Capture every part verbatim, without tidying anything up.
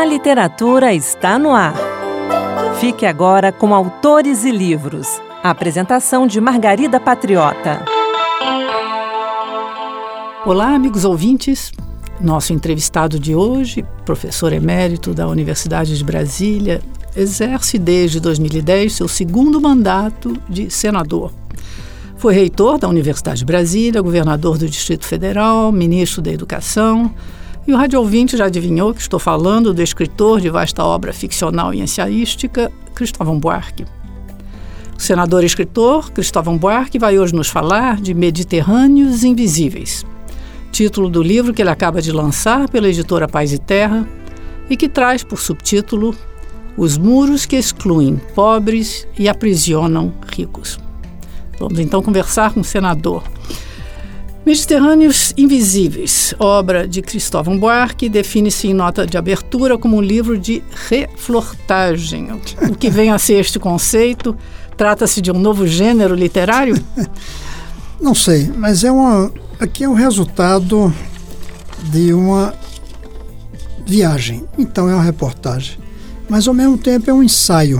A literatura está no ar. Fique agora com Autores e Livros. A apresentação de Margarida Patriota. Olá, amigos ouvintes. Nosso entrevistado de hoje, professor emérito da Universidade de Brasília, exerce desde dois mil e dez seu segundo mandato de senador. Foi reitor da Universidade de Brasília, governador do Distrito Federal, ministro da Educação. E o rádio ouvinte já adivinhou que estou falando do escritor de vasta obra ficcional e ensaística, Cristóvão Buarque. O senador e escritor Cristóvão Buarque vai hoje nos falar de Mediterrâneos Invisíveis, título do livro que ele acaba de lançar pela editora Paz e Terra e que traz por subtítulo Os Muros que Excluem Pobres e Aprisionam Ricos. Vamos então conversar com o senador. Mediterrâneos Invisíveis, obra de Cristóvão Buarque, define-se em nota de abertura como um livro de reflortagem. O que vem a ser este conceito? Trata-se de um novo gênero literário? Não sei, mas é uma, aqui é o resultado de uma viagem. Então é uma reportagem. Mas ao mesmo tempo é um ensaio.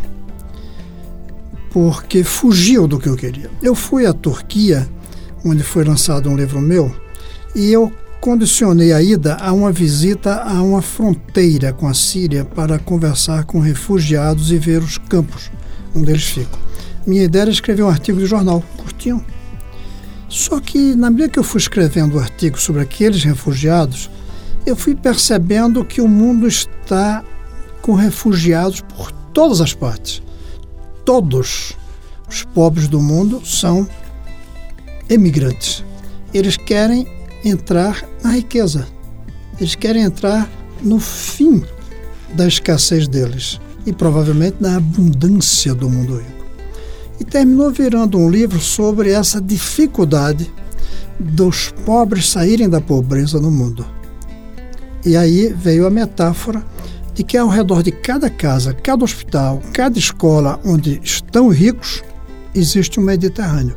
Porque fugiu do que eu queria. Eu fui à Turquia, onde foi lançado um livro meu, e eu condicionei a ida a uma visita a uma fronteira com a Síria para conversar com refugiados e ver os campos onde eles ficam. Minha ideia era escrever um artigo de jornal, curtinho. Só que, na medida que eu fui escrevendo o artigo sobre aqueles refugiados, eu fui percebendo que o mundo está com refugiados por todas as partes. Todos os pobres do mundo são emigrantes. Eles querem entrar na riqueza. Eles querem entrar no fim da escassez deles e provavelmente na abundância do mundo rico. E terminou virando um livro sobre essa dificuldade dos pobres saírem da pobreza no mundo. E aí veio a metáfora de que ao redor de cada casa, cada hospital, cada escola onde estão ricos, existe um Mediterrâneo.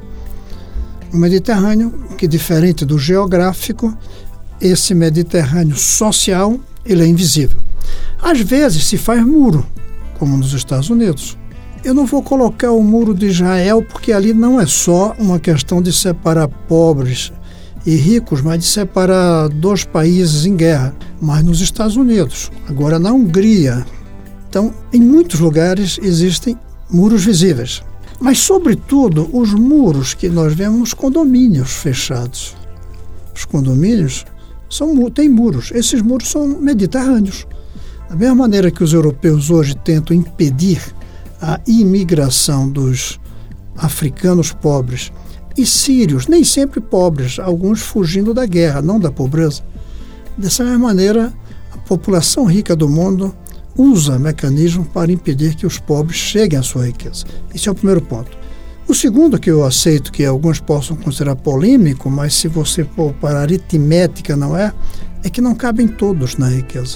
Um Mediterrâneo que, diferente do geográfico, esse Mediterrâneo social, ele é invisível. Às vezes se faz muro, como nos Estados Unidos. Eu não vou colocar o muro de Israel, porque ali não é só uma questão de separar pobres e ricos, mas de separar dois países em guerra. Mas nos Estados Unidos, agora na Hungria. Então, em muitos lugares existem muros visíveis. Mas, sobretudo, os muros que nós vemos nos condomínios fechados. Os condomínios são, têm muros. Esses muros são mediterrâneos. Da mesma maneira que os europeus hoje tentam impedir a imigração dos africanos pobres e sírios, nem sempre pobres, alguns fugindo da guerra, não da pobreza. Dessa mesma maneira, a população rica do mundo usa mecanismos para impedir que os pobres cheguem à sua riqueza. Esse é o primeiro ponto. O segundo, que eu aceito que alguns possam considerar polêmico, mas se você for para a aritmética não é, é que não cabem todos na riqueza.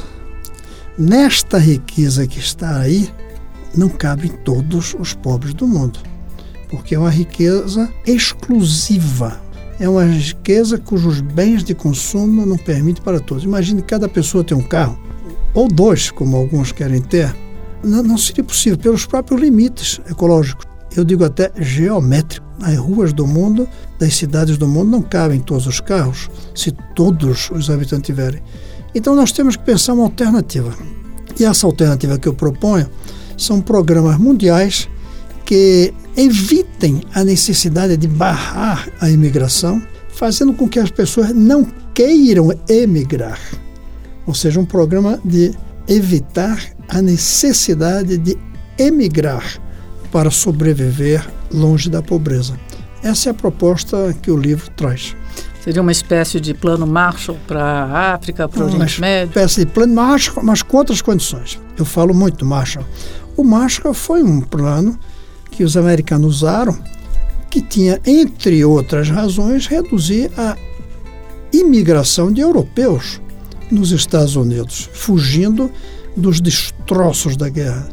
Nesta riqueza que está aí, não cabem todos os pobres do mundo, porque é uma riqueza exclusiva. É uma riqueza cujos bens de consumo não permitem para todos. Imagine que cada pessoa tem um carro, ou dois, como alguns querem ter. Não, não seria possível, pelos próprios limites ecológicos. Eu digo até geométricos. Nas ruas do mundo, das cidades do mundo, não cabem todos os carros, se todos os habitantes tiverem. Então nós temos que pensar uma alternativa. E essa alternativa que eu proponho são programas mundiais que evitem a necessidade de barrar a imigração, fazendo com que as pessoas não queiram emigrar. Ou seja, um programa de evitar a necessidade de emigrar para sobreviver longe da pobreza. Essa é a proposta que o livro traz. Seria uma espécie de plano Marshall para a África, para o Oriente Médio? Uma espécie de plano Marshall, mas com outras condições. Eu falo muito do Marshall. O Marshall foi um plano que os americanos usaram, que tinha, entre outras razões, reduzir a imigração de europeus nos Estados Unidos, fugindo dos destroços da guerra.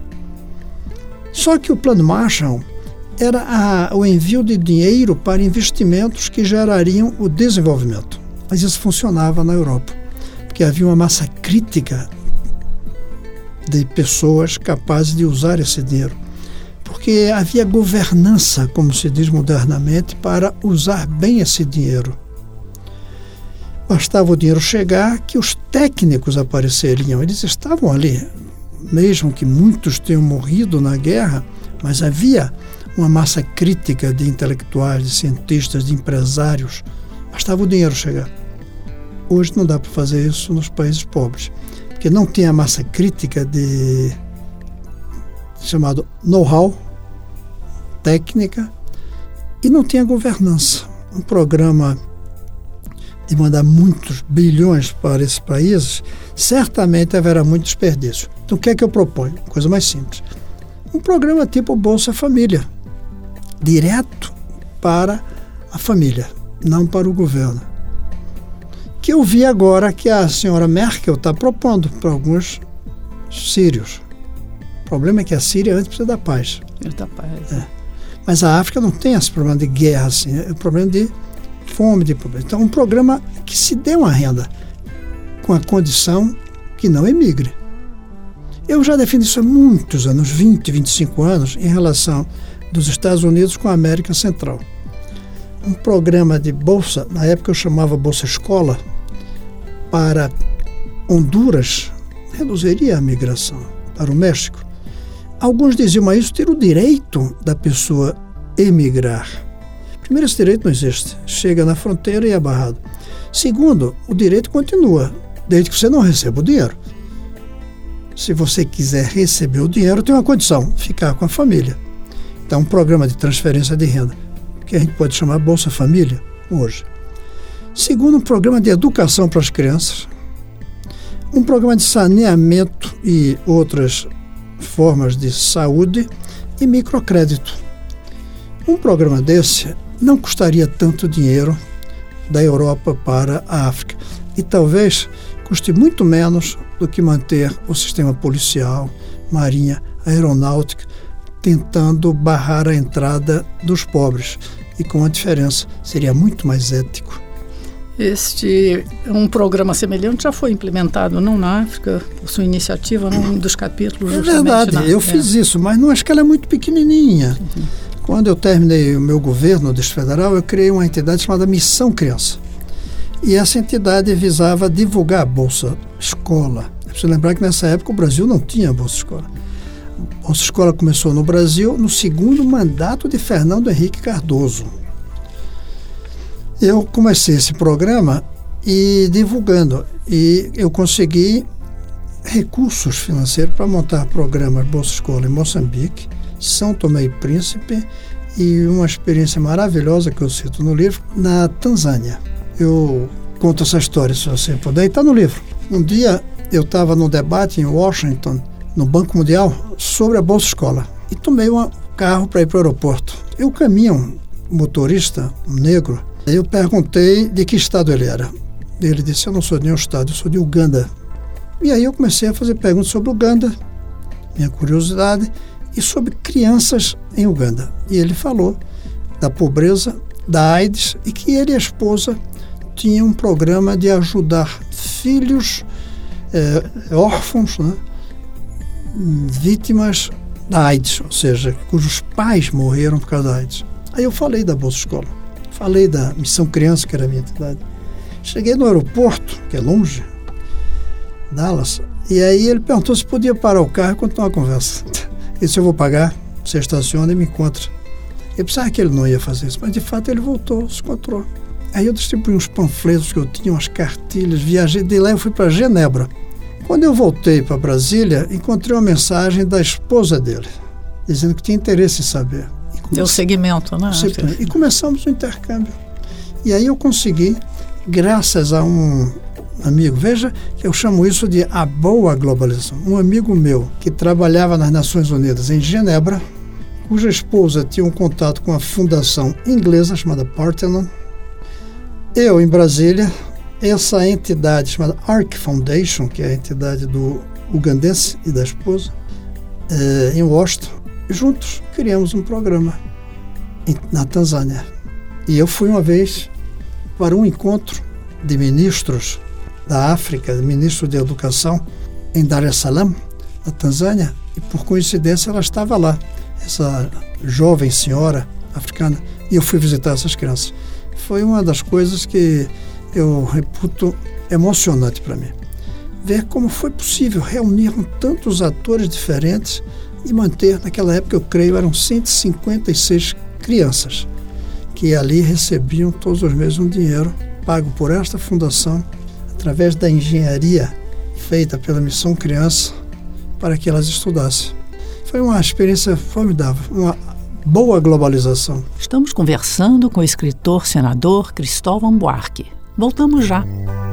Só que o plano Marshall era a, o envio de dinheiro para investimentos que gerariam o desenvolvimento. Mas isso funcionava na Europa, porque havia uma massa crítica de pessoas capazes de usar esse dinheiro. Porque havia governança, como se diz modernamente, para usar bem esse dinheiro. Bastava o dinheiro chegar que os técnicos apareceriam. Eles estavam ali, mesmo que muitos tenham morrido na guerra, mas havia uma massa crítica de intelectuais, de cientistas, de empresários. Bastava o dinheiro chegar. Hoje não dá para fazer isso nos países pobres, porque não tem a massa crítica de chamado know-how, técnica, e não tem a governança. Um programa de mandar muitos bilhões para esses países, certamente haverá muito desperdício. Então o que é que eu proponho? Coisa mais simples. Um programa tipo Bolsa Família, direto para a família, não para o governo. Que eu vi agora que a senhora Merkel está propondo para alguns sírios. O problema é que a Síria antes precisa da paz. Da paz. É. Mas a África não tem esse problema de guerra, assim, é um problema de fome, de pobreza. Então, um programa que se dê uma renda com a condição que não emigre. Eu já defendo isso há muitos anos, vinte, vinte e cinco anos, em relação dos Estados Unidos com a América Central. Um programa de bolsa, na época eu chamava Bolsa Escola, para Honduras, reduziria a migração para o México. Alguns diziam, mas isso tira o direito da pessoa emigrar. Primeiro, esse direito não existe. Chega na fronteira e é barrado. Segundo, o direito continua, desde que você não receba o dinheiro. Se você quiser receber o dinheiro, tem uma condição, ficar com a família. Então, um programa de transferência de renda, que a gente pode chamar Bolsa Família, hoje. Segundo, um programa de educação para as crianças. Um programa de saneamento e outras formas de saúde e microcrédito. Um programa desse não custaria tanto dinheiro da Europa para a África e talvez custe muito menos do que manter o sistema policial, marinha, aeronáutica, tentando barrar a entrada dos pobres. E com a diferença, seria muito mais ético. Este, um programa semelhante já foi implementado, não na África, por sua iniciativa, num dos capítulos. É verdade, na, eu é. fiz isso, mas numa escala muito pequenininha. Uhum. Quando eu terminei o meu governo no Distrito Federal, eu criei uma entidade chamada Missão Criança. E essa entidade visava divulgar a Bolsa Escola. É preciso lembrar que nessa época o Brasil não tinha Bolsa Escola. A Bolsa Escola começou no Brasil no segundo mandato de Fernando Henrique Cardoso. Eu comecei esse programa e divulgando, e eu consegui recursos financeiros para montar programas Bolsa Escola em Moçambique, São Tomé e Príncipe e uma experiência maravilhosa que eu cito no livro, na Tanzânia. Eu conto essa história, se você puder, e está no livro. Um dia eu estava num debate em Washington, no Banco Mundial, sobre a Bolsa Escola, e tomei um carro para ir para o aeroporto. Eu caminho, um motorista, um negro. Eu perguntei de que estado ele era. Ele disse, eu não sou de nenhum estado, eu sou de Uganda. E aí eu comecei a fazer perguntas sobre Uganda, minha curiosidade, e sobre crianças em Uganda. E ele falou da pobreza, da AIDS, e que ele e a esposa tinham um programa de ajudar filhos é, órfãos, né, vítimas da AIDS, ou seja, cujos pais morreram por causa da AIDS. Aí eu falei da Bolsa Escola. Falei da Missão Criança, que era a minha entidade. Cheguei no aeroporto, que é longe, Dallas, e aí ele perguntou se podia parar o carro e continuar a conversa. E se eu vou pagar, você estaciona e me encontra. Eu pensava que ele não ia fazer isso, mas de fato ele voltou, se encontrou. Aí eu distribuí uns panfletos que eu tinha, umas cartilhas, viajei de lá e fui para Genebra. Quando eu voltei para Brasília, encontrei uma mensagem da esposa dele, dizendo que tinha interesse em saber. Deu seguimento, né? E começamos o intercâmbio. E aí eu consegui, graças a um amigo, veja que eu chamo isso de a boa globalização. Um amigo meu que trabalhava nas Nações Unidas em Genebra, cuja esposa tinha um contato com a fundação inglesa chamada Parthenon. Eu, em Brasília, essa entidade chamada Ark Foundation, que é a entidade do ugandense e da esposa, é, em Washington. Juntos criamos um programa em, na Tanzânia. E eu fui uma vez para um encontro de ministros da África, ministro de Educação, em Dar es Salaam, na Tanzânia, e por coincidência ela estava lá, essa jovem senhora africana, e eu fui visitar essas crianças. Foi uma das coisas que eu reputo emocionante para mim. Ver como foi possível reunir tantos atores diferentes e manter, naquela época eu creio, eram cento e cinquenta e seis crianças, que ali recebiam todos os meses um dinheiro pago por esta fundação, através da engenharia feita pela Missão Criança, para que elas estudassem. Foi uma experiência formidável, uma boa globalização. Estamos conversando com o escritor senador Cristóvão Buarque. Voltamos já.